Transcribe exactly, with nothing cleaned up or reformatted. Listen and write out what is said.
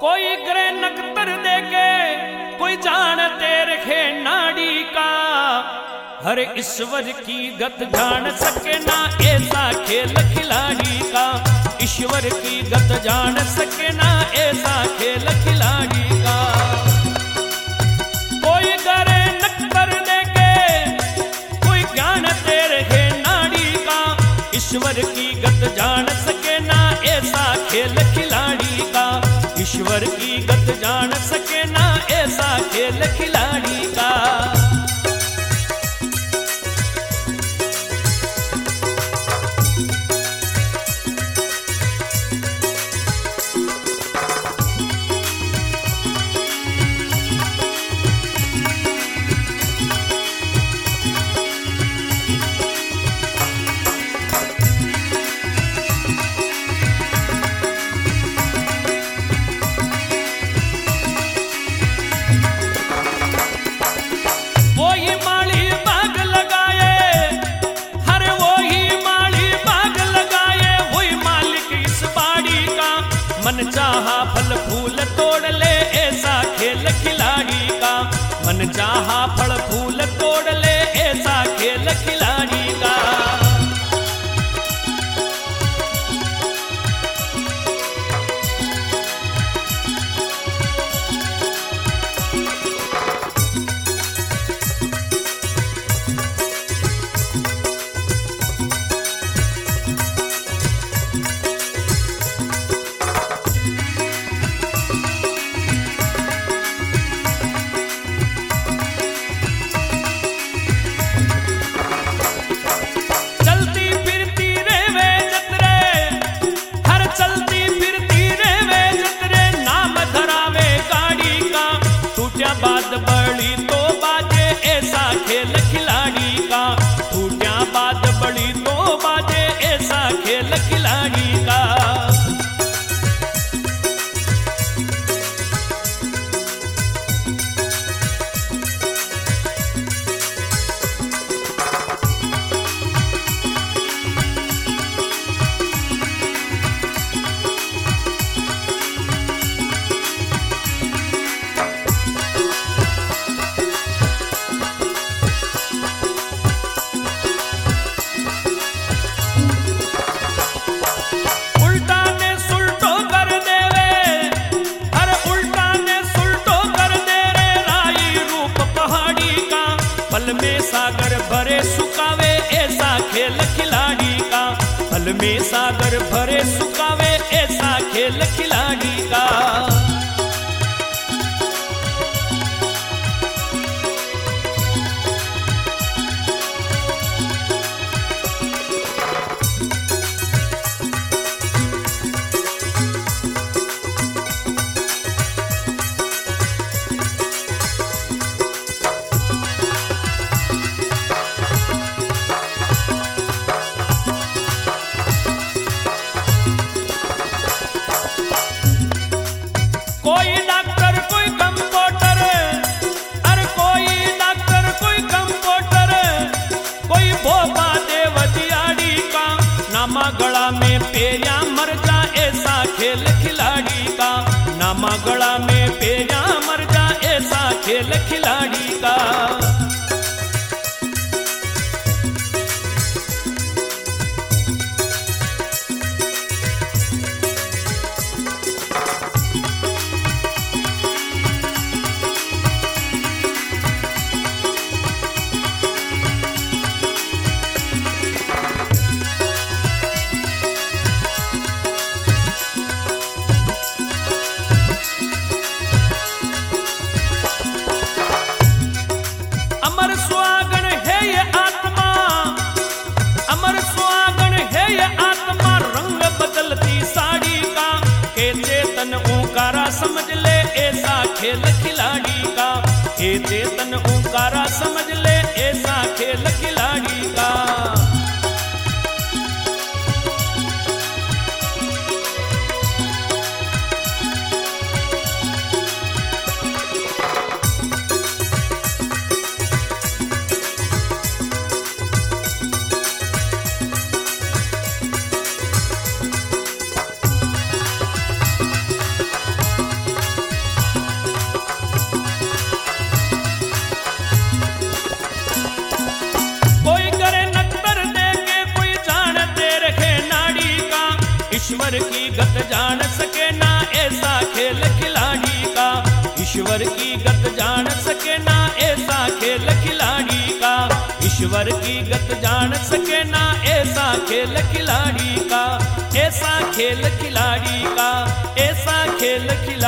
कोई ग्रह नक्षत्र देके कोई जानते रखे नाड़ी का, हर ईश्वर की गत जान सके ना ऐसा खेल खिलाड़ी का। ईश्वर की गत जान सके ना ऐसा खेल खिलाड़ी का। कोई ग्रह नक्षत्र देके कोई ज्ञान दे रहे नाड़ी का, ईश्वर की गत जान सके ना ऐसा खेल खिलाड़ी का। ईश्वर की गत जान सके ना ऐसा खेल खिलाड़ी का। मन चाहा फल फूल तोड़ ले ऐसा खेल खिलाड़ी का। मन चाहा फल फूल तोड़ ले ऐसा खेल खिलाड़ी का। बड़ी तो बाजे ऐसा खेल खिलाड़ी का। टूटिया बाद बड़ी तो बाजे ऐसा खेल खिलाड़ी का। फल में सागर भरे सुकावे ऐसा खेल खिलाड़ी का। फल में सागर भरे सुकावे ऐसा खेल खिलाड़ी का। कोई डॉक्टर कोई कंपाउंडर, अरे कोई डॉक्टर कोई कंपाउंडर, कोई भोपा देव दियाड़ी का। नामा गला में पेरिया मर जा ऐसा खेल खिलाड़ी का। नामा गला में पेरिया मर जा ऐसा खेल खिलाड़ी का। अमर स्वागण है ये आत्मा, अमर स्वागण है ये आत्मा, रंग बदलती साड़ी का। के चेतन ओंकारा समझ ले ऐसा खेल खिलाड़ी का। के चेतन ओंकारा समझ ले ऐसा खेल खिलाड़ी का। ईश्वर की गत जान सके ना ऐसा खेल खिलाड़ी का, ईश्वर की गत जान सके ना ऐसा खेल खिलाड़ी का, ईश्वर की गत जान सके ना ऐसा खेल खिलाड़ी का, ऐसा खेल खिलाड़ी का, ऐसा खेल खिलाड़ी